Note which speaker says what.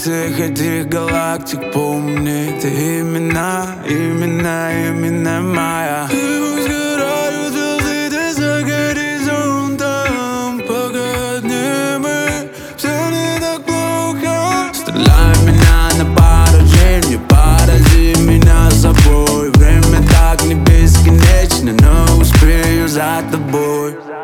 Speaker 1: всех этих галактик помни, ты именно моя. И пусть сгорают звезды ты за горизонтом, пока одни мы, все не так плохо. Стреляй меня на пару дней, не порази меня собой. Время так не бесконечно, но успею за тобой.